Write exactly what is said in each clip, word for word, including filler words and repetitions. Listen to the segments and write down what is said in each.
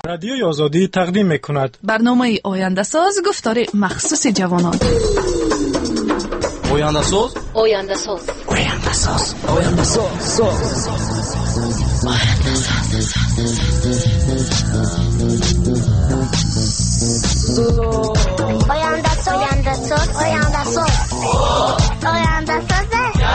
رادیوی آزادی تقدیم میکند برنامه آینده ساز گفتار مخصوص جوانان. آینده ساز آینده ساز آینده ساز آینده ساز آینده ساز آینده ساز آینده ساز آینده ساز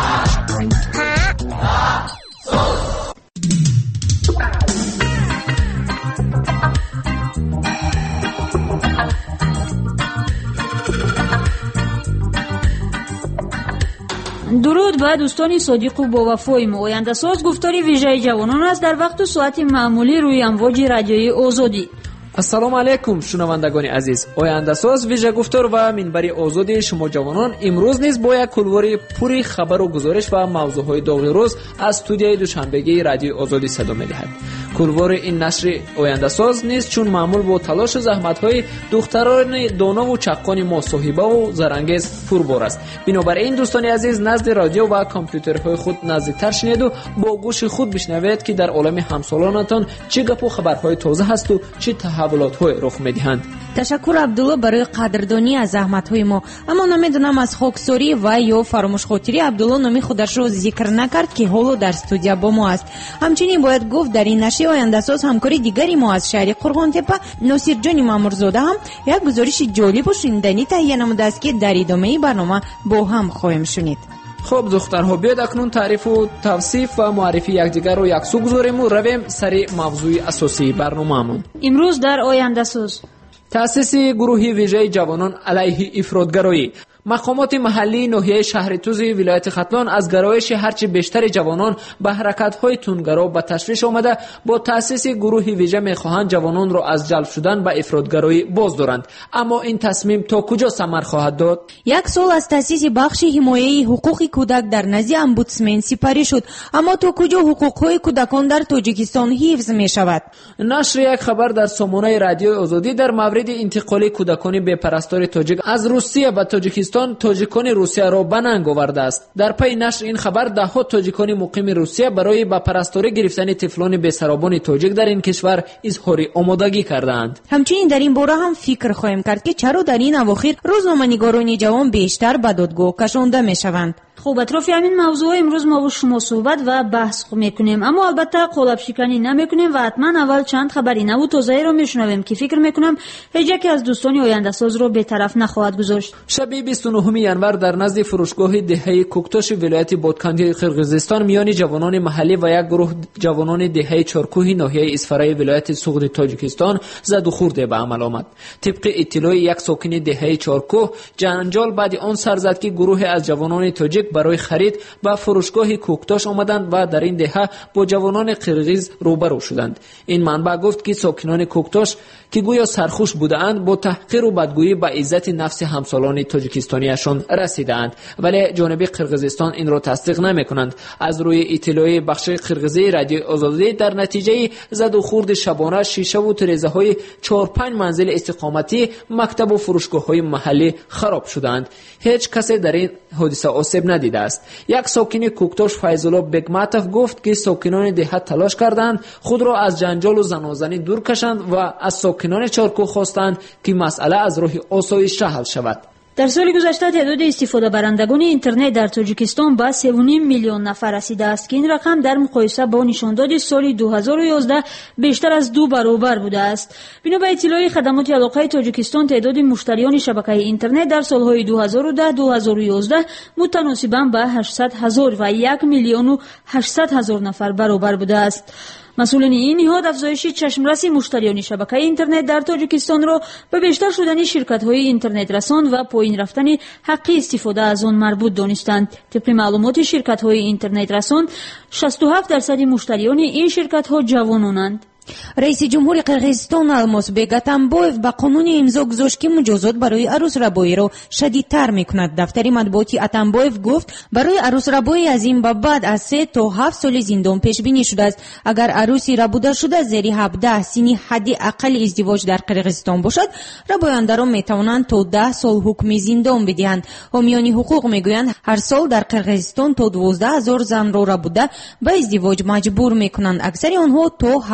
درود به دوستان صادق و با وفای ما. آینده ساز گفتاری ویژه جوانان است در وقت و ساعت معمولی روی امواج رادیوی آزادی. السلام علیکم شنوندگان عزیز. آینده ساز ویژه گفتار و منبر آزادی شما جوانان امروز نیز با یک کلوار پوری خبر و گزارش و موضوعهای داغ روز از استودیوی دوشنبگی رادیو آزادی صدا می‌دهد. کلوار این نشر آینده ساز نیز چون معمول با تلاش و زحمت‌های دختران دانا و چقان ما صاحبه و زرانگیز پربار است. بنابراین دوستان عزیز نزد رادیو و کامپیوترهای خود نزدیکتر شنید و با گوش خود بشنوید که در عالم همسالانتان چه گپ و خبرهای تازه هست و چه تحولات‌های رخ می‌دهند. تشکر عبدالله برای قدردانی از زحمت‌های ما. اما نمیدونم از خاکساری و یا فراموش خاطری عبدالله نامی خودش رو ذکر نکرد که حالا در استودیو با ما است. همچنین باید گفت در این نشر آینده ساز همکاری دیگری ما از شهر قرغان‌تپه ناصر جان مامورزاده هم یک گزارش جالب و شنیدنی تهیه نموده است که در ادامه برنامه با هم خواهیم شنید. خب دخترها بیاید اکنون تعریف و توصیف و معرفی یکدیگر رو یک سو گذاریم و رویم سر موضوع اساسی برنامه‌مون. امروز در آینده ساز تأسیس گروه ویژه جوانان علیه افراطگرایی. مقامات محلی ناحیه شهر توز ولایت ختلان از گرایش هرچه بیشتر جوانان به حرکت‌های تندگرا به تشویش آمده با تأسیس گروه ویژه می‌خواهند جوانان را از جلب شدن به افراطگرایی باز دارند. اما این تصمیم تا کجا ثمر خواهد داد؟ یک سال از تأسیس بخش حمایه حقوق کودک در نزد امبودسمن سپری شد، اما تا کجا حقوق‌های کودکان در تاجیکستان حفظ می‌شود؟ نشر یک خبر در سامانه رادیو آزادی در مورد انتقال کودکان بپرستار تاجیک از روسیه به تاجیکستان تاجیکان روسیه را به ننگ آورده است. در پی نشر این خبر ده ها تاجیکان مقیم روسیه برای به پرستاری گرفتن طفلان بی‌سرابان تاجیک در این کشور اظهار آمادگی کردند. همچنین در این باره هم فکر خواهیم کرد که چرا در این اواخر روزنامه‌نگاران جوان بیشتر به دادگاه کشانده میشوند. خوب اطراف همین موضوع امروز ما با شما صحبت و بحث میکنیم، اما البته قالب شکنی نمیکنیم و حتما اول چند خبری نو و تازه رو میشنویم که فکر میکنم هیچ یکی از دوستان آینده ساز رو به طرف نخواهد گذاشت. شب بیست و نهم ژانویه در نزد فروشگاه دهه کوکتاش ولایت بادکندی قرقیزستان میان جوانان محلی و یک گروه جوانان دهه چارکوه ناحیه اسفرای ولایت سوغد تاجیکستان زد و خورد به عمل آمد. طبق اطلاع یک ساکن دهه چارکوه، جنجال بعد آن سر زد که گروه از جوانان تاجیک برای خرید به فروشگاه کوکتاش آمدند و در این دهه با جوانان قرقیز روبرو شدند. این منبع گفت که ساکنان کوکتاش که گویا سرخوش بودند با تحقیر و بدگویی به عزت نفس همسالان تاجیکستانیشان رسیدند، ولی جانب قرقیزستان این را تصدیق نمی‌کنند. از روی اطلاع بخش قرقیزی رادیو آزادی در نتیجه زد و خورد شبانه شیشه و تریزه‌های چهار پنج منزل استقامتی مکتب و فروشگاه‌های محلی خراب شدند. هیچ کسی در این حادثه آسیب ندیده است. یک ساکن کوکتاش فیض‌الله بگماتوف گفت که ساکنان دهه تلاش کردند خود را از جنجال و زنازنی دور کشند و از ساکنان چارکو خواستند که مسئله از راه آسایش حل شود. در سال گذشته تعداد استفاده برندگان اینترنت در تاجیکستان به سه و نیم میلیون نفر رسیده است که این رقم در مقایسه با نشانداد سال دو هزار و یازده بیشتر از دو برابر بوده است. بنا به اطلاع خدمات علاقه تاجیکستان تعداد مشتریان شبکه اینترنت در سالهای دو هزار و ده تا دو هزار و یازده متناسباً به هشتصد هزار و یک میلیون و هشتصد هزار نفر برابر بوده است. مسئولین این نهاد افزایش چشمرس مشتریان شبکه اینترنت در تاجیکستان را به بیشتر شدن شرکت‌های اینترنت رسان و پایین رفتن حق استفاده از آن مربوط دانستند. طبق معلومات شرکت‌های اینترنت رسان شصت و هفت درصد مشتریان این شرکت‌ها جوانانند. رئیس جمهور قرقیزستان الماس بیگ اتمبایف با قانون امضا گذاشت که مجازات برای عروس ربایی را شدیدتر میکند. دفتر مطبوعاتی اتمبایف گفت برای عروس ربایی از این به بعد از سه تا هفت سال زندان پیش بینی شده است. اگر عروسی ربوده شده زیر هفده سنی حد اقل ازدواج در قرقیزستان باشد، ربایندگان میتوانند تا ده سال حکم زندان بدهند. حامیان حقوق میگویند هر سال در قرقیزستان تا دوازده هزار زن را ربوده به ازدواج مجبور میکنند. اکثر آنها تا هفده سال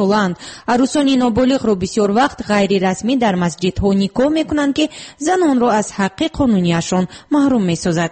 соланд. арусони ноболиғро бисёр вақт ғайрирасмӣ дар масҷидҳо никоҳ мекунанд ки зан онро аз ҳаққи қонуниашон маҳрум месозад.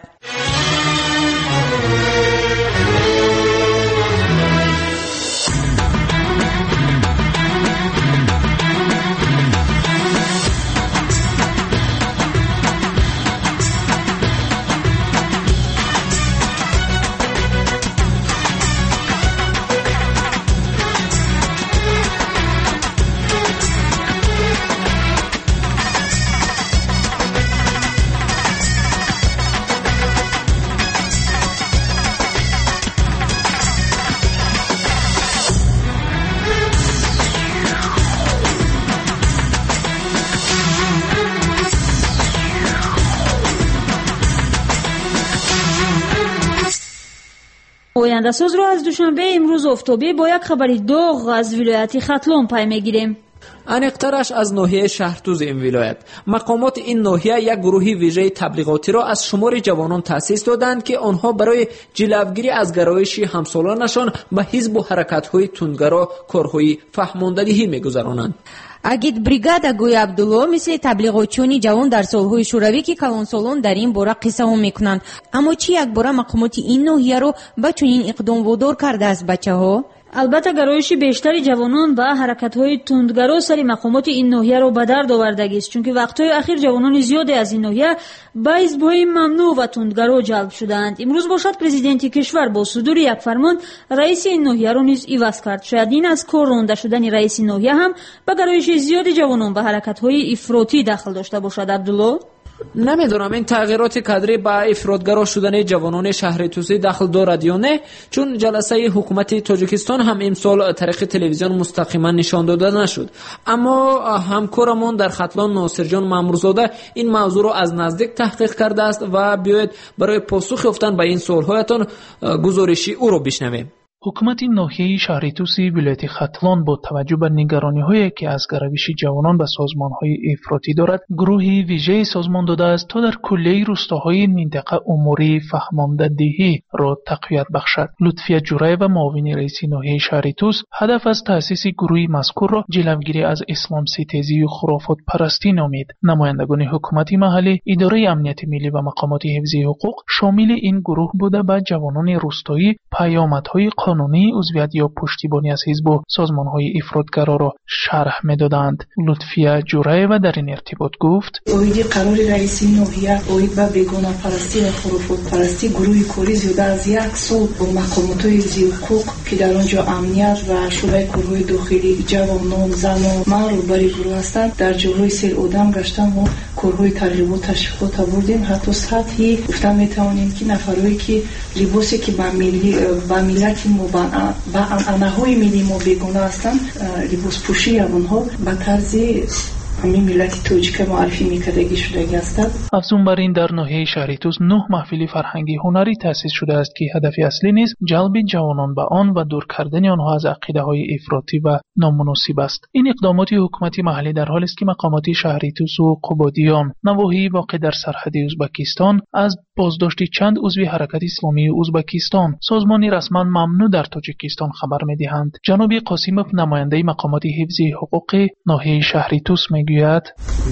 ояндасозро аз душанбе имрӯз офтобӣ бо як хабари доғ аз вилояти хатлон пай мегирем. аниқтараш аз ноҳияи шаҳртӯзи ин вилоят. мақомоти ин ноҳия як гурӯҳи вижаи таблиғотиро аз шумори ҷавонон таъсис доданд ки онҳо барои ҷилавгирӣ аз гароиши ҳамсолонашон ба ҳизбу ҳаракатҳои тундгаро корҳои фаҳмондадиҳӣ мегузаронанд. агитбригада гӯи абдулло мисли таблиғотчиёни ҷавон дар солҳои шӯравӣ ки калонсолон дар ин бора қиссаҳо мекунанд. аммо чӣ якбора мақомоти ин ноҳияро ба чунин иқдом водор кардааст бачаҳо? албатта гароиши бештари ҷавонон ба ҳаракатҳои тундгаро сари мақомоти ин ноҳияро ба дард овардагист, чунки вақтҳои ахир ҷавонони зиёде аз ин ноҳия ба ҳизбҳои мамнӯъ ва тундгаро ҷалб шуданд. имрӯз бошад президенти кишвар бо судури як фармон раиси ин ноҳияро низ иваз кард. шояд ин аз кор ронда шудани раиси ноҳия ҳам ба гароиши зиёди ҷавонон ба ҳаракатҳои ифротӣ дахл дошта бошад. абдулло намедонам ин тағйироти кадрӣ ба ифротгаро шудани ҷавонони шаҳри тусӣ дахл дорад ё не, чун ҷаласаи ҳукумати тоҷикистон ҳам имсол тариқи телевизион мустақиман нишон дода нашуд. аммо ҳамкорамон дар хатлон носирҷон маъмурзода ин мавзӯъро аз наздик таҳқиқ кардааст ва биёед барои посух ёфтан ба ин суолҳоятон гузориши ӯро бишнавем. ҳукумати ноҳияи шаҳри туси вилояти хатлон бо таваҷҷӯҳ ба нигарониҳое ки аз гаравиши ҷавонон ба созмонҳои ифротӣ дорад, гурӯҳи вижаи созмон додааст то дар куллияи рӯстаҳои минтақа умурии фаҳмондадиҳиро тақвият бахшад. лутфия ҷураева, муовини раиси ноҳияи шаҳри тус, ҳадаф аз таъсиси гурӯҳи мазкурро ҷилавгирӣ аз исломситезию хурофотпарастӣ номид. намояндагони ҳукумати маҳаллӣ, идораи амнияти миллӣ ва мақомоти ҳифзии ҳуқуқ шомили ин гурӯҳ буда ба ҷавонони рӯстоӣ паёмадҳои қонунии узвият ё пуштибонӣ аз ҳизбу созмонҳои ифротгароро шарҳ медоданд. лутфия ҷураева дар ин иртибот гуфт: оиди қарори раиси ноҳия оид ба бегонапарастӣ ва хурофотпарастӣ гурӯҳи кори зиёда аз як сол бо мақомотҳои ҳифзии ҳуқуқ ки дар он ҷо амният ва шӯъбаи корҳои дохилӣ, ҷавонон, занон, ман роҳбари гурӯҳ ҳастанд. дар ҷойҳои селодам гаштан мо корҳои тарғибот ташвиқот авурдем. ҳатто сатҳи гуфта метавонем ки нафарое ки либосе ки ба милли ба миллати мо ба анъанаҳои миллии мо бегона ҳастанд, либоспӯшии онҳо ба тарзи ҳамин миллати тоҷика муаррифӣ мекардагӣ шудагӣ ҳастад. афзун бар ин, дар ноҳияи шаҳри тус нӯҳ маҳфили фарҳангӣ ҳунарӣ таъсис шудааст ки ҳадафи аслӣ низ ҷалби ҷавонон ба он ва дур кардани онҳо аз ақидаҳои ифротӣ ва номуносиб аст. ин иқдомоти ҳукумати маҳаллӣ дар ҳолест ки мақомоти шаҳри тусу қубодиён, навоҳии воқеъ дар сарҳади ӯзбекистон, аз боздошти чанд узви ҳаракати исломии ӯзбекистон, созмони расман мамнӯъ дар тоҷикистон хабар медиҳанд. ҷаноби қосимов, намояндаи мақомоти ҳифзии ҳуқуқи ноҳияи шаҳри тус мегӯяд: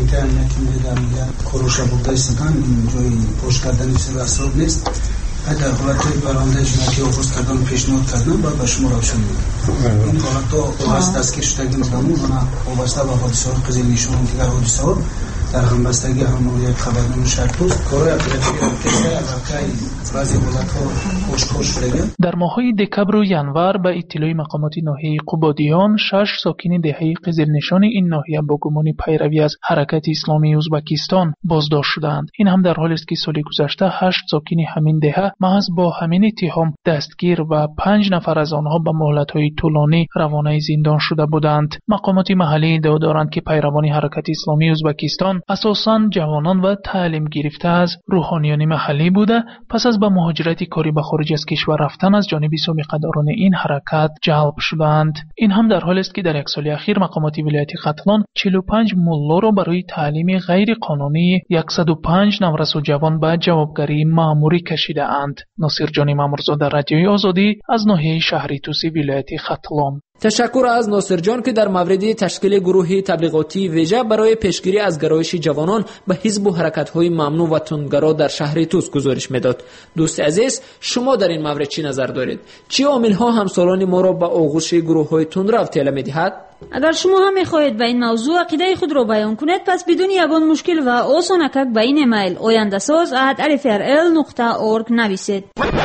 короша бурда истадан ин ҷои бош кардани сири асрор нест. дар ҳолати парвандаи ҷиноятӣ оғоз кардан пешниҳод кардан баъд ба шумо равшан меёд. ин ҳолатҳо аз дастгир шудагӣ мекунанд. ана вобаста ба ҳодисаҳои қизилнишон дигар ҳодисаҳо дар ҳамбастагӣ ҳамроҳии хабарноми шаҳртус корои оперативии аллакай баъзе ҳолатҳо ошкор шудагианд. дар моҳҳои декабру январ ба иттилои мақомоти ноҳияи қубодиён, шаш сокини деҳаи қизилнишони ин ноҳия бо гумони пайравӣ аз ҳаракати исломии ӯзбекистон боздошт шуданд. ин ҳам дар ҳолест ки соли гузашта ҳашт сокини ҳамин деҳа маҳз бо ҳамин иттиҳом дастгир ва панҷ нафар аз онҳо ба муҳлатҳои тӯлонӣ равонаи зиндон шуда буданд. мақомоти маҳаллӣ иддао доранд ки пайравони ҳаракати исломии ӯзбекистон асосан ҷавонон ва таълим гирифта аз рӯҳониёни маҳаллӣ буда, пас аз ба муҳоҷирати корӣ ба хориҷ аз кишвар рафтан аз ҷониби собиқадорони ин ҳаракат ҷалб шуданд. ин ҳам дар ҳолест ки дар як соли ахир мақомоти вилояти хатлон чилу панҷ муллоро барои таълими ғайриқонунии яксаду панҷ наврасу ҷавон ба ҷавобгарии маъмурӣ кашидаанд. носирҷони Мамурзода, Радиои Озодӣ, аз ноҳияи шаҳри туси вилояти Хатлон. تشکر از ناصر جان که در مورد تشکیل گروه تبلیغاتی ویژه برای پیشگیری از گرایش جوانان به حزب و حرکت‌های ممنوع و تندگرا در شهر توس گزارش میداد. دوست عزیز، شما در این مورد چی نظر دارید؟ چه عامل‌ها همسالان ما را به آغوش گروه‌های تندرو افتاده می‌دهد؟ اگر شما هم می‌خواهید به این موضوع عقیده خود را بیان کنید، پس بدون یگان مشکل و آسانکک به این ایمیل oyandasaz at r f r l dot org نویسید.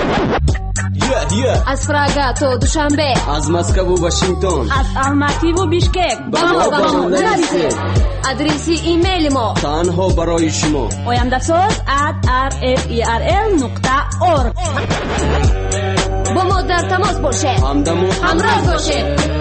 از پراگ تا دوشنبه، از مسکو و واشنگتن، از الماتی و بیشکک با ما با ما نویسید. آدرس ایمیل ما تنها برای شما oyandasaz at r f e r l dot org. با ما در تماس باشید، همدم و همراه باشید.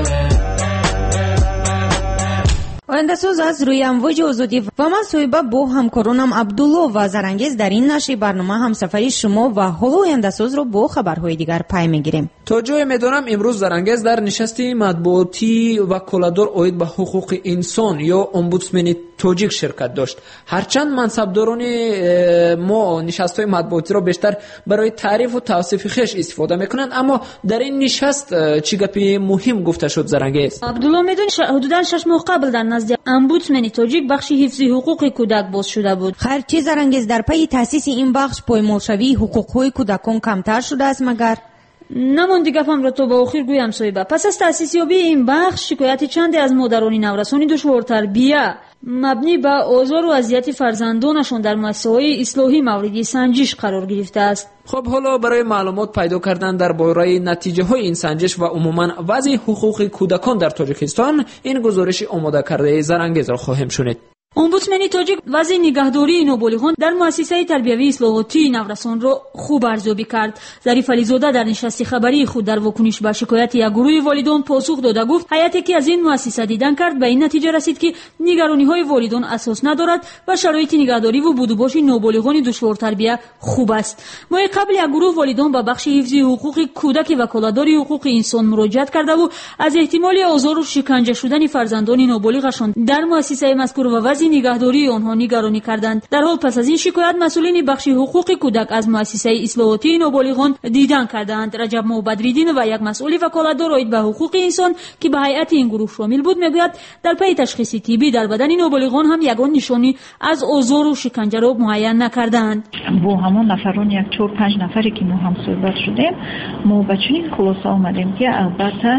oyandasaz از روی امواج آزادی و من صاحبه با همکارانم عبدالله و زرانگیز در این نشر برنامه همسفری شما و حالا oyandasaz رو با خبرهای دیگر پی میگیریم. تا جای میدانم امروز زرانگیز در نشستی مطبوعاتی و کلادار عاید به حقوق انسان یا امبودسمن تاجیک شرکت داشت. هرچند منصبداران ما نشست‌های مطبوعاتی را بیشتر برای تعریف و توصیف خویش استفاده میکنند، اما در این نشست چه گپی مهم گفته شد زرانگیز؟ عبدالله میدونی حدوداً شش ماه قبل در نزد امبودسمن تاجیک بخش حفظ حقوق کودک باز شده بود. خیر، چه زرانگیز در پی تاسیس این بخش پایمالشوی حقوق‌های کودکان کمتر شده است مگر؟ نماند گفتم را تو با آخر گویم صاحبه. پس از تأسیس یابی این بخش شکایت چندی از مادران نورسان دشوارتربیه مبنی به آزار و اذیت فرزندانشان در مؤسسه‌های اصلاحی موردی سنجش قرار گرفته است. خب حالا برای معلومات پیدا کردن درباره نتیجه های این سنجش و عموما وضع حقوق کودکان در تاجیکستان، این گزارش آماده کرده زرانگیز را خواهیم شنید. امبودسمن تاجیک وضع نگهداری نوبالغان در مؤسسه تربیوی اصلاحاتی نورسان را خوب ارزیابی کرد. ظریف علیزاده در نشست خبری خود در واکنش به شکایت یک گروه والدان پاسخ داده گفت هیئتی که از این مؤسسه دیدن کرد به این نتیجه رسید که نگرانی‌های والدان اساس ندارد و شرایط نگهداری و بودوباش نوبالغان دشوارتربیه خوب است. ماه قبل یک گروه والدان به بخش حفظ حقوق کودک و کلاداری حقوق انسان مراجعه کرده و از احتمال آزار و شکنجه شدن فرزندان نوبالغشان در مؤسسه مذکور و وضع نگهداری آنها نگرانی کردند. در حال پس از این شکایت مسئولین بخش حقوق کودک از مؤسسه اصلاحاتی نوبالغان دیدن کردند. رجب موبدریدین و یک مسئول وکالتدار عاید به حقوق انسان که به هیئت این گروه شامل بود میگوید در پی تشخیص طبی در بدن نوبالغان هم یگان نشانی از آزار و شکنجه را معین نکردند. با همان نفران یک چهار پنج نفری که ما هم صحبت شدیم، ما به چنین خلاصه آمدیم که البته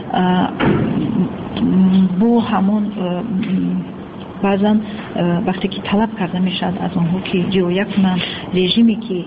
با همون بعضا وقتی که طلب کرده میشد از آنها که رعایت کنند رژیمی که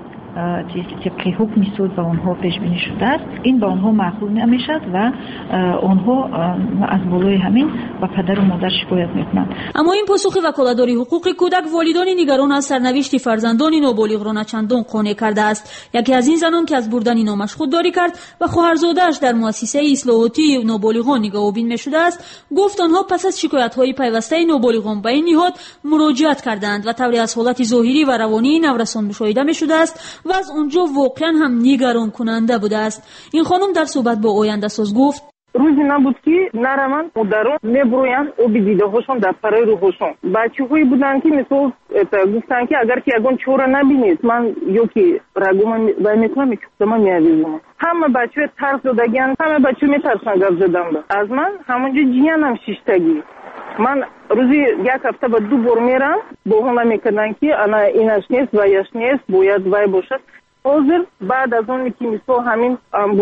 طبق حکم سود به آنها پیش بینی شده است، این به آنها معقول نمیشد و آنها از بالای همین و پدر و مادر شکایت میکنند. اما این پاسخ وکالتداری حقوق کودک والدان نگران از سرنوشت فرزندان نوبالغ را چندان قانع کرده است. یکی از این زنان که از بردن نامش خودداری کرد و خواهرزاده‌اش در مؤسسه اصلاحاتی نوبالغان نگاه‌بین می‌شده است، گفت آنها پس از شکایت‌های پیوسته نوبالغان به این نهاد مراجعت کردند و طوری از حالت ظاهری و روانی نورسان مشاهده می‌شده است و از اونجا واقعا هم نگران کننده بوده است. این خانم در صحبت با oyandasaz گفت روزی نبود که نرمن مادران میبروین او بیدیده هاشون در پرای روحشون. بچه هایی بودن که مثل گفتن که اگر که اگون چورا نبینید من یو که رگو من باید میکنم میکفته من میادیزم. همه بچه های ترس دادگین، همه بچه میترسن گفت زدن با. از من همونجا جیانم شیشتگی. من روزی یک هفته با دو بار میرم با هم میکنن که انا اینش نیست و یش نیست باید وای باشد. حاضر بعد از اون که مثل همین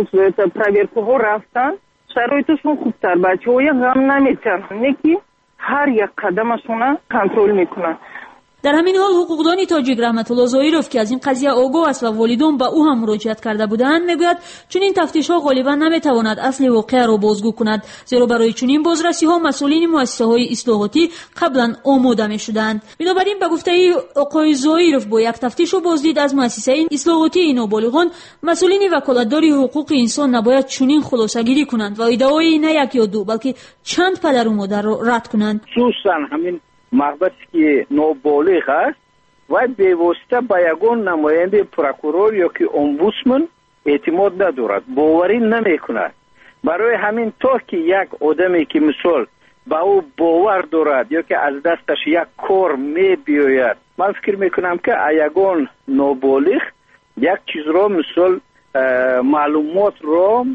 پرویرکوها رفتن شرایطشون خوبتر، بچه های غم نمیتن نکی هر یک قدمشون کنترل میکنن. در همین حال حقوقدان تاجیک رحمت الله ظاهروف که از این قضیه آگاه است و والدان به او هم مراجعت کرده بودند میگوید چون این تفتیش ها غالبا نمیتواند اصل واقعه را بازگو کند، زیرا برای چنین بازرسی ها مسئولین مؤسسه های اصلاحاتی قبلا آماده میشدند. بنابراین به گفته آقای ظاهروف با یک تفتیش و بازدید از مؤسسه اصلاحاتی نوبالغان، مسئولین وکالتداری حقوق انسان نباید چنین خلاصه‌گیری کنند و ادعای نه یک یا دو بلکه چند پدر و مادر را رد کنند. خصوصا همین مقبت که نوبالغ است و به واسطه به یگان نماینده پروکورور یا که امبودسمن اعتماد ندارد، باوری نمی کند. برای همین تا که یک آدمی که مثال به او باور دارد یا که از دستش یک کار می بیاید، من فکر می کنم که یگان نوبالغ یک چیز را مثال معلومات رو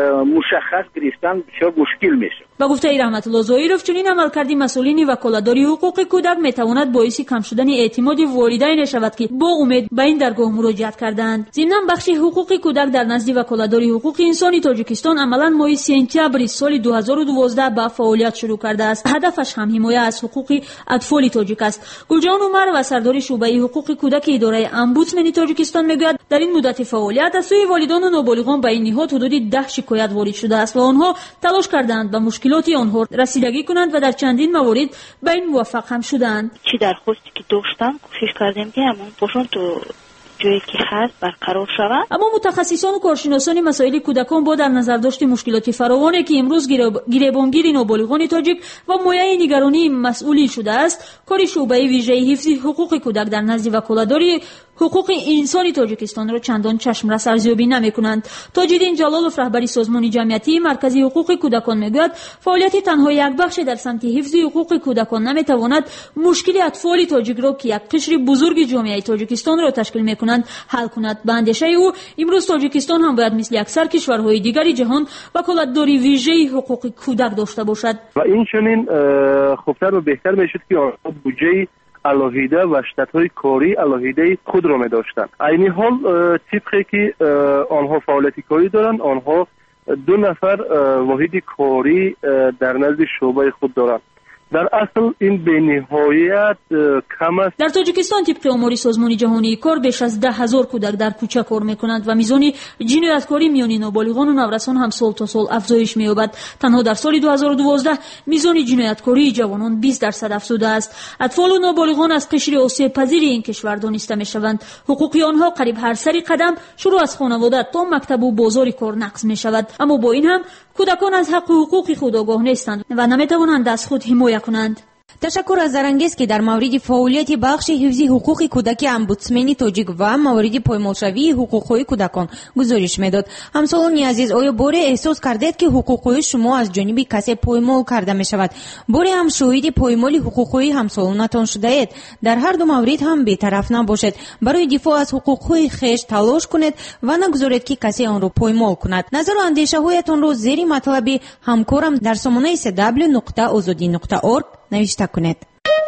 مشخص گرفتن بسیار مشکل میشه. با گفته رحمت الله ظاهرов چنین عملکردی مسئولین وکالتداری حقوق کودک میتواند باعث کم شدن اعتماد والدین شود که با امید به این درگاه مراجعت کردند. ضمناً بخش حقوق کودک در نزد وکالتداری حقوق انسانی تاجیکستان عملاً ماه سپتامبر سال دو هزار و دوازده با فعالیت شروع کرده است. هدفش هم حمایت از حقوق اطفال تاجیک است. گلجان عمر و سردار شعبه حقوق کودک اداره امبودسمن تاجیکستان میگوید در این مدت فعالیت از سوی والدان و نابالغان به این نهاد حدود ده شکایت وارد شده است و آنها تلاش کردند به مشکلات آنها رسیدگی کنند و در چندین موارد به این موفق هم شدند. چی درخواستی که داشتم کوشش کردیم که همون پاشون تو جایی که هست برقرار شود. اما متخصصان و کارشناسان مسائل کودکان با در نظر داشت مشکلات فراوانی که امروز گریبانگیر نابالغان تاجیک و مایه نگرانی مسئولی شده است، کار شعبه ویژه حفظ حقوق کودک در نزد وکالتداری حقوق انسانی تاجیکستان را چندان چشمرس ارزیابی نمی‌کنند. تاج‌الدین جلالوف رهبری سازمان جمعیتی مرکزی حقوق کودکان میگوید فعالیت تنها یک بخش در سمت حفظ حقوق کودکان نمی‌تواند مشکل اطفال تاجیک را که یک قشر بزرگ جامعه تاجیکستان را تشکیل می‌کنند حل کند. به اندیشه او امروز تاجیکستان هم باید مثل اکثر کشورهای دیگری جهان وکالتداری ویژه حقوق کودک داشته باشد و این چنین خوبتر و بهتر میشد که بودجه الهیده و شتات‌های کاری الهیده خود را می داشتند. عین حال طبقی که آنها فعالیت کاری دارند، آنها دو نفر واحد کاری در نزد شعبه خود دارند. در اصل این به نهایت کم است. در تاجیکستان طبق آمار سازمان جهانی کار بیش از ده هزار کودک در کوچه کار میکنند و میزان جنایتکاری میان نابالغان و نورسان هم سال تا سال افزایش مییابد. تنها در سال دو هزار و دوازده میزان جنایتکاری جوانان بیست درصد افزوده است. اطفال و نابالغان از قشر آسیب پذیر این کشور دانسته میشوند. حقوق آنها قریب هر سری قدم شروع از خانواده تا مکتب و بازار کار نقض میشود. اما با این هم کودکان از حق و حقوق خود آگاه نیستند و نمیتوانند از خود حمایت کنند. تشکر از زرنگیز که در مورد فعالیت بخش حفظ حقوق کودک امبودسمن تاجیک و مورد پایمالشوی حقوق کودکان گزارش میداد. همسالان عزیز، آیا باره احساس کردید که حقوق شما از جانب کسی پایمال کرده می شود؟ باره هم شاهد پایمال حقوق همسالانتان شده اید؟ در هر دو مورد هم بی‌طرف نباشید. برای دفاع از حقوق خویش تلاش کنید و نگذارید که کسی آن را پایمال کند. نظر و اندیشه هایتان را زیر مطلب همکارم در سامانه سی دبلیو نقطه آزادی نقطه اورگ نوشته کنید.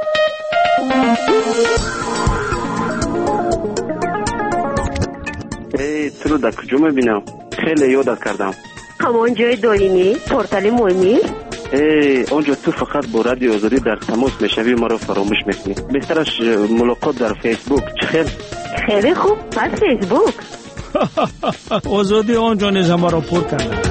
ای تو رو در کجا میبینم؟ خیلی یادت کردم. همان جای دارینی؟ پورتال مهمی؟ ای اونجا تو فقط با رادیو آزادی در تماس میشوی، ما رو فراموش میکنی. بهترش ملاقات در فیسبوک. چه خیلی خوب، پس فیسبوک. آزادی آنجا نیز ما رو پر کرده.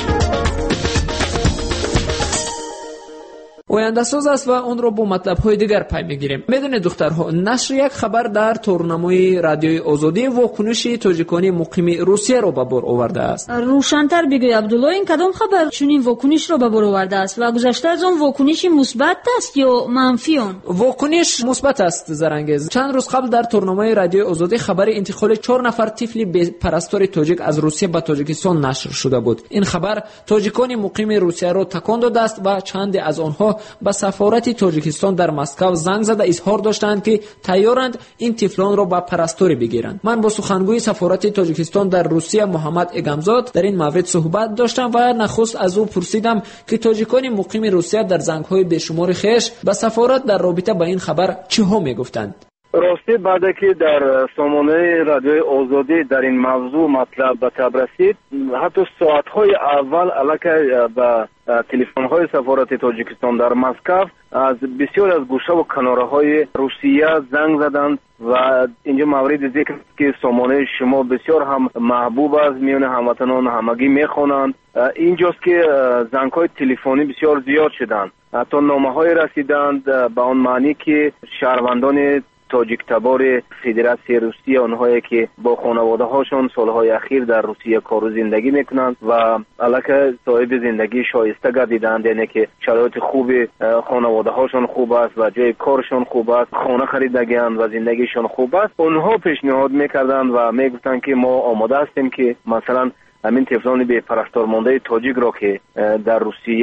آینده ساز است و اون رو با مطلب‌های دیگر پی می‌گیریم. می‌دونید دخترها، نشر یک خبر در تورنمای رادیوی آزادی واکنش تاجیکان مقیم روسیه را به بار آورده است. روشن‌تر بگوی عبدالله، این کدام خبر چنین واکنش را به بار آورده است و گذشته از آن واکنش مثبت است یا منفی آن؟ واکنش مثبت است زرنگیز. چند روز قبل در تورنمای رادیوی آزادی خبر انتقال چهار نفر طفل پرستار تاجیک از روسیه به تاجیکستان نشر شده بود. این خبر تاجیکان مقیم روسیه را تکان داده است و چند از آنها به سفارت تاجیکستان در مسکو زنگ زده اظهار داشتند که تیارند این طفلان را به پرستاری بگیرند. من با سخنگوی سفارت تاجیکستان در روسیه محمد اگمزاد در این مورد صحبت داشتم و نخست از او پرسیدم که تاجیکان مقیم روسیه در زنگ‌های بیشمار خیش به سفارت در رابطه با این خبر چه ها میگفتند. راستی بعد که در سامانه رادیوی آزادی در این موضوع مطلب به تب رسید، حتی ساعت‌های اول علاقه به تلفن‌های سفارت تاجیکستان در مسکو از بسیار از گوشه و کناره‌های روسیه زنگ زدند و اینجا مورد ذکر که سامانه شما بسیار هم محبوب است، میان هموطنان همگی میخوانند. اینجاست که زنگ‌های تلفنی بسیار زیاد شدند، حتی نامه‌های رسیدند به آن معنی که شهروندان تاجیک تبار فدراسیون روسیه، آنهایی که با خانواده هاشون سالهای اخیر در روسیه کار و زندگی میکنند و علاقه صاحب زندگی شایسته گردیدند، یعنی که شرایط خوب خانواده هاشون خوب است و جای کارشون خوب است، خانه خریدگی‌اند و زندگیشون خوب است، اونها پیشنهاد میکردند و میگفتند که ما آماده هستیم که مثلا همین طفلان به پرستار مانده تاجیک را که در روسیه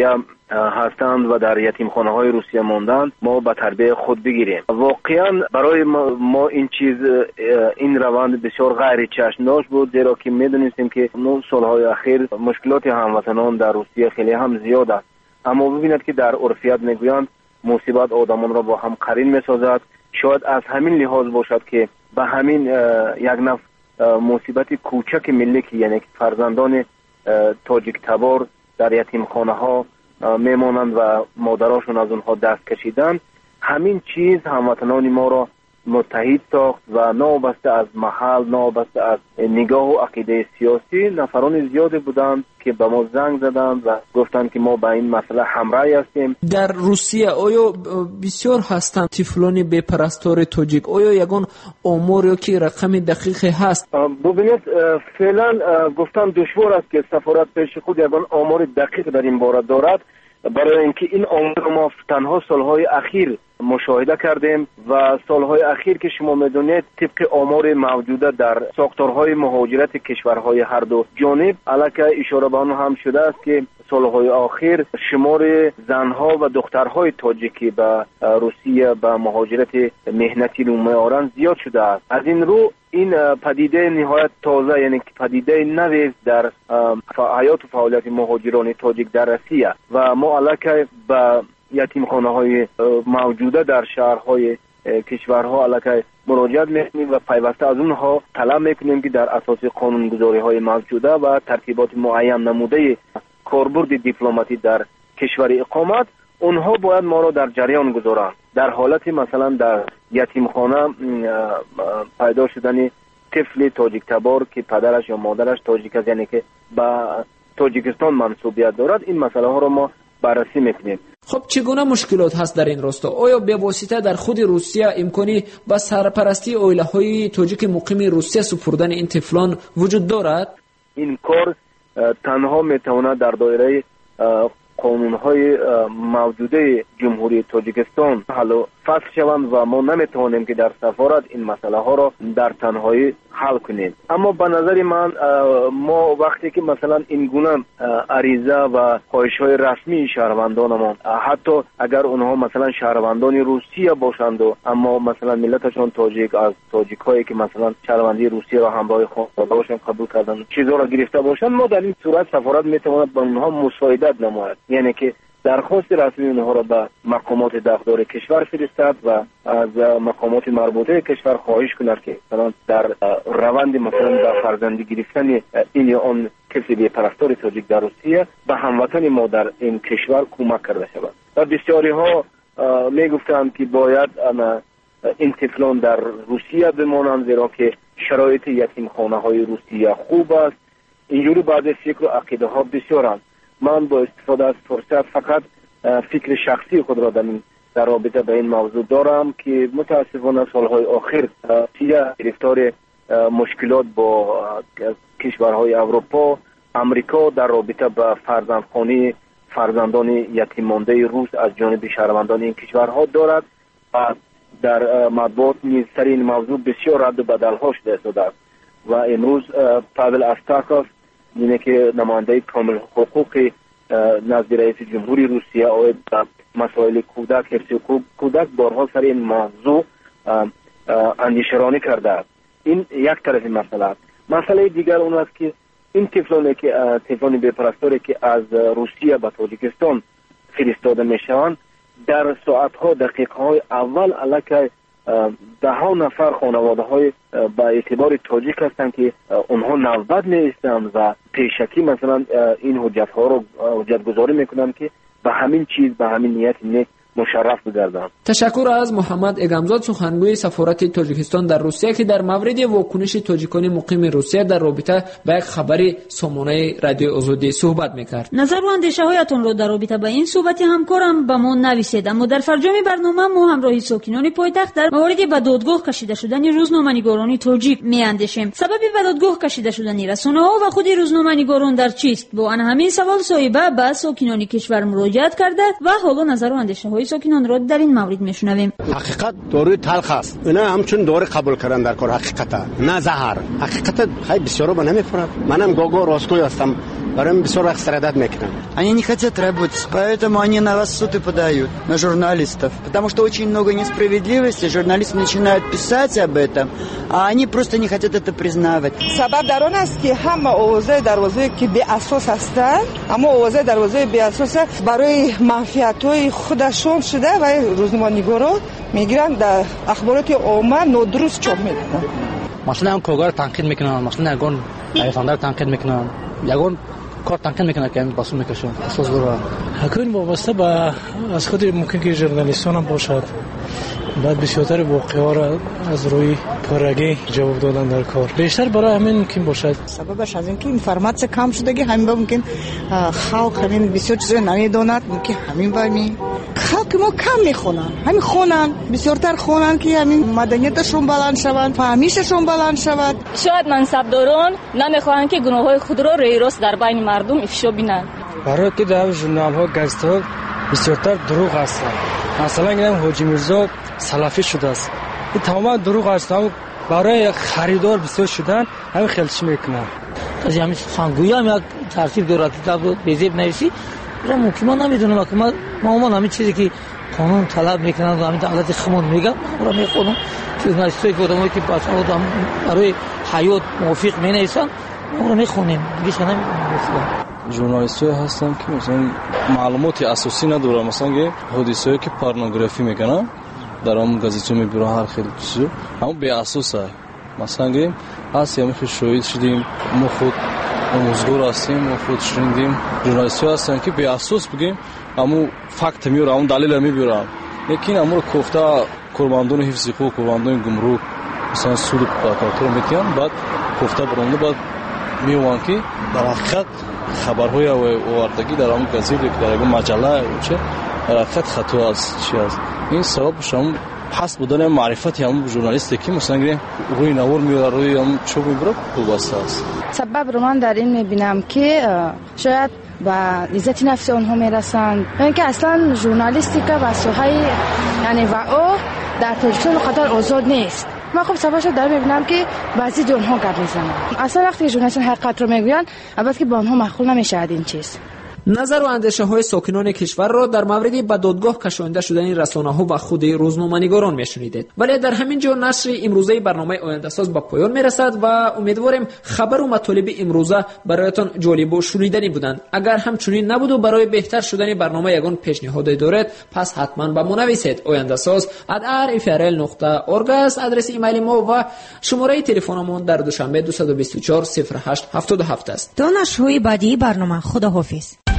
هستند و در یتیمخانه های روسیه ماندند ما به تربیه خود بگیریم. واقعا برای ما این چیز این روند بسیار غیر چشمناک بود، زیرا که میدونستیم که سالهای اخیر مشکلات هموطنان در روسیه خیلی هم زیاد است. اما ببینید که در عرفیت میگویند مصیبت آدمان را با هم قرین میسازد. شاید از همین لحاظ باشد که به همین یک نفع مصیبت کوچک ملی که یعنی فرزندان تاجیک تبار در یتیمخانه ها میمانند و مادراشون از اونها دست کشیدن، همین چیز هموطنان ما را متحد ساخت و نابسته از محل، نابسته از نگاه و عقیده سیاسی، نفران زیادی بودند که به ما زنگ زدند و گفتند که ما با این مسئله همراه هستیم. در روسیه آیا بسیار هستند طفلان بی‌پرستار تاجیک؟ آیا یگان آمار یا که رقم دقیقی هست؟ ببینید فعلا گفتن دشوار است که سفارت پیش خود یگان آمار دقیق در این باره دارد، برای اینکه این آمار ما تنها سالهای اخیر مشاهده کردیم و سالهای اخیر که شما میدونید طبق آمار موجوده در ساختارهای مهاجرت کشورهای هر دو جانب علاکه اشاره به آن هم شده است که سالهای اخیر شمار زنها و دخترهای تاجیکی به روسیه به مهاجرت مهنتی رو میارن زیاد شده است. از این رو این پدیده نهایت تازه، یعنی پدیده نوی در حیات و فعالیت مهاجران تاجیک در روسیه و ما علاکه به یتیمخانه های موجوده در شهرهای کشورها علاکه مراجعت میکنیم و پیوسته از اونها طلب میکنیم که در اساس قانونگذاری های موجوده و ترتیبات معین نموده کاربرد دیپلماتی در کشور اقامت، اونها باید ما را در جریان گذارند. در حالت مثلا در یتیمخانه پیدا شدن طفل تاجیک تبار که پدرش یا مادرش تاجیک است، یعنی که به تاجیکستان منسوبیت دارد، این مسئله ها را ما بررسی میکنیم. خب چگونه مشکلات هست در این راستا؟ آیا به واسطه در خود روسیه امکانی با سرپرستی عائله‌های تاجیک مقیم روسیه سپردن این طفلان وجود دارد؟ این کار تنها میتواند در دایره قانون‌های موجوده جمهوری تاجیکستان حل و فصل شوند و ما نمیتوانیم که در سفارت این مسئله ها را در تنهایی حل کنیم. اما به نظر من ما وقتی که مثلا این گونه عریضه و خواهش‌های رسمی شهروندانمان، حتی اگر اونها مثلا شهروندان روسیه باشند و اما مثلا ملتشان تاجیک از تاجیکایی که مثلا شهروندی روسیه را همراه خود باشند قبول کردن چیزا را گرفته باشند، ما در این صورت سفارت میتواند به اونها مساعدت نماید، یعنی که درخواست رسمی اونها را به مقامات دفتر کشور فرستد و از مقامات مربوطه کشور خواهش کند که مثلا در روند مثلا به فرزندی گرفتن این یا آن طفل بی‌پرستار تاجیک در روسیه به هموطن ما در این کشور کمک کرده شود. و بسیاری ها میگفتند که باید این طفلان در روسیه بمانند، زیرا که شرایط یتیمخانه های روسیه خوب است. اینجوری بعد فکر و عقیده ها بسیارند. من با استفاده از فرصت فقط فکر شخصی خود را در رابطه به این موضوع دارم که متاسفانه سالهای آخر روسیه گرفتار مشکلات با کشورهای اروپا، امریکا در رابطه به فرزندخوانی فرزندان یتیم مانده روس از جانب شهروندان این کشورها دارد و در مطبوعات نیز سر این موضوع بسیار رد و بدل‌ها شده است و امروز پاول استاکوف، اینه که نماینده کامل حقوق نزد رئیس جمهوری روسیه آید مسائل کودک، حفظ کودک بارها سر این موضوع اندیشه‌رانی کرده است. این یک طرف مسئله است. مسئله دیگر اون است که این طفلانی که طفلان بی‌پرستاری که از روسیه به تاجیکستان فرستاده میشوند در ساعت‌ها دقیقه‌های اول علاکه ده ها نفر خانواده های با اعتبار تاجیک هستند که اونها نوبت نیستند و پیشکی مثلا این حجت ها رو حجت گذاری میکنند که به همین چیز به همین نیت نیک مشرف بگردند. تشکر از محمد اگمزاد، سخنگوی سفارت تاجیکستان در روسیه که در مورد واکنش تاجیکان مقیم روسیه در رابطه با یک خبر سامانه رادیو آزادی صحبت میکرد. نظر و اندیشه هایتان را در رابطه با این صحبت همکارم به ما نویسید. اما در فرجام برنامه ما همراهی ساکنان پایتخت در مورد به دادگاه کشیده شدن روزنامه‌نگاران تاجیک میاندیشیم. سبب به دادگاه کشیده شدن رسانه‌ها و خود روزنامه‌نگاران در چیست؟ با آن همین سوال صاحبه به ساکنان کشور مراجعت کرده و حالا نظر و اندیشه های ساکنان را در این مورد میشنویم. حقیقت داروی تلخ است. اینا همچون دارو قبول کردن در کار حقیقت نه زهر. حقیقت خیلی بسیارا با نمیخورد. منم گاگا راستگوی هستم. برای بسیار وقت سرداد میکنن. Они не хотят работать, поэтому они на вас в суд и подают, на журналистов. Потому что очень много несправедливости, журналисты начинают писать об этом, а они просто не хотят это признавать. سبب در آن است که همه اوضاع دروازه که بی اساس هستند، اما اوضاع دروازه بی اساس برای منفعت‌های خودشون شده و روزنامه‌نگاران میگیرن در اخبارات عامه نادرست چاپ میکنن. مثلا اون کارگر تنقید میکنن، مثلا یگان نویسنده تنقید میکنن، یگان کار تنقید میکنن که این باسو میکشن اساس داره. حکومت وابسته به از خود ممکن که ژورنالیستان هم باشد. بعد بسیارتر واقعا را از روی پارگی جواب دادن در کار بیشتر برای همین ممکن باشد. سببش از اینکه اینفورماسیون کم شده همین با ممکن خلق همین بسیار چیزا نمیدونند، ممکن همین با می خلق ما کم میخونن، همین خونن بسیارتر خونن که همین مدنیتشون بلند شوند، فهمیششون بلند شود. شاید منصبداران نمیخواهند که گناههای خود را ریراست در بین مردم افشا بینند. برای که در ژورنال ها گزیت ها بسیارتر دروغ هستند. مثلا این حاجی میرزا سلفی شده است، این تمام دروغ است. برای خریدار بسیار شدن همین خلچ میکنن. از همین سخنگویی هم یک ترتیب دارد کتاب بزیب نویسی را ممکن من نمیدونم که من معمولا همین چیزی که قانون طلب میکنن و همین دولت خمون میگم را میخونم. ژورنالیستای خودمون که بچه‌ها هم برای حیات موافق مینویسن اون را میخونیم دیگه نمیدونم. ژورنالیست‌ها هستن که مثلا معلومات اساسی ندارن، مثلا که حادثه‌ای که پورنوگرافی میکنن در اون گازیتو میبرن هر خیلی چیزو همون بی اساسه. مثلا که هست همین که شاهد شدیم، ما خود آموزگار هستیم، ما خود شنیدیم ژورنالیست‌ها هستن که بی اساس بگیم همون فکت میارن، همون دلیل میبرن، لیکن امور کوفته قرباندون حفظ حقوق، قرباندون گمرک مثلا سود پاکاتور میتونن بعد کوفته برنده بعد میوان که در حقیقت خبرهای آوردگی در آن گزیده که در اون مجله چه در حقیقت خطا است چی است. این سببش هم پس بودن معرفت هم ژورنالیستی که مثلا روی نوار میاد روی هم چوب میبره وابسته است. سبب رو من در این میبینم که شاید با عزت نفس اونها میرسند، یعنی که اصلا ژورنالیستیکا و سوهای یعنی و او در تاجیکستان قدر آزاد نیست. من خب سببش در میبینم که بعضی جنها گپ میزنن. اصلا وقتی ژورنالیستان حقیقت رو میگوین البته که با آنها معقول نمیشه این چیز. نظر و اندیشه های ساکنان کشور را در مورد به دادگاه کشانده شدن رسانه ها و خود روزنامه‌نگاران میشنیدید. ولی در همین جا نشر امروزه برنامه آینده ساز به پایان میرسد و امیدواریم خبر و مطالب امروزه برایتان جالب و شنیدنی بودند. اگر همچنین نبود و برای بهتر شدن برنامه یگان پیشنهادی دارید پس حتما به ما نویسید. آینده ساز ات ار اف ار ال نقطه اورگ است آدرس ایمیل ما و شماره تلفنمون در دوشنبه دو بیست و چهار صفر هشت هفتاد و هفت است. تا نشرهای بعدی برنامه خداحافظ.